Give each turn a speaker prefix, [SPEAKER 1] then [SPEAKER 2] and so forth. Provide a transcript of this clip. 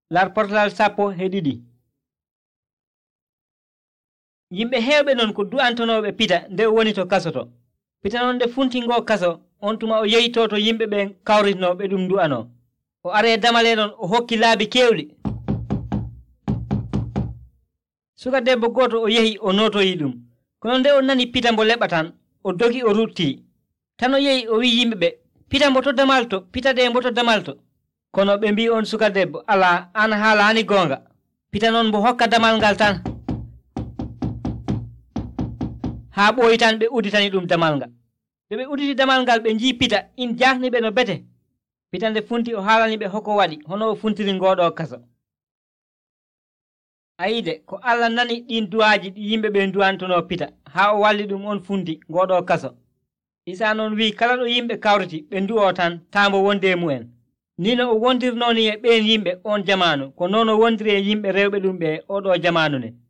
[SPEAKER 1] larportal sappo e ɗiɗi. Yimɓe heewɓe non ko du'antonoɓe Pita nde o woni to kaso to. Pita noon nde funtingo kaso on tuma o yeyto to yimɓe ɓen kawritno ɓe ɗum du'ano. O are damale non o hokki laabi kewɗi. Suka debbo goto o yehi o notoyi ɗum. Kono nde o nani Pita mbo leɓa tan o dogi o rutti. Tan o yehi o wi yimɓeɓe, Pita mbo to damalto, Pita de mbo to damalto. Kono ɓe mbi on suka debbo, ala an haalani gonga. Pita noon mbo hokka damal ngal tan. Haa ɓooyi tan ɓe uditani ɗum damal ngal. Nde ɓe uditi damal ngal ɓe njii Pita in jahni ɓe no bete. Pita nde funti o haalani ɓe hoko waɗi hono o funtiri ngoɗo kaso. Ayide ko Allah nani ɗin duwaji ɗi yimɓe ɓe duwantono Pita haa o walli ɗum on funti ngoɗo kaso. Isa noon wi kala ɗo yimɓe kawriti ɓe du'o tan tambo wonde mu'en. Ni no o wondirnoni e ɓen yimɓe on jamanu ko noon o wondiri e yimɓe rewɓe ɗum ɓe oɗo jamanu ne.